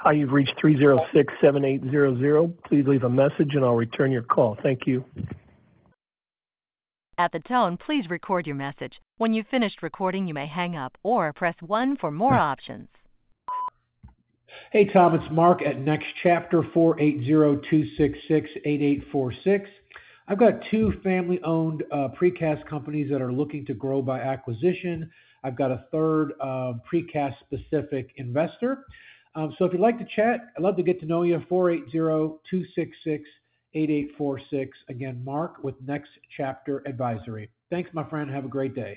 Hi, you've reached 306-7800. Please leave a message and I'll return your call. Thank you. At the tone, please record your message. When you've finished recording, you may hang up or press 1 for more options. Hey, Tom, it's Mark at Next Chapter, 480-266-8846. I've got two family-owned precast companies that are looking to grow by acquisition. I've got a third precast-specific investor. So if you'd like to chat, I'd love to get to know you. 480-266-8846. Again, Mark with Next Chapter Advisory. Thanks, my friend. Have a great day.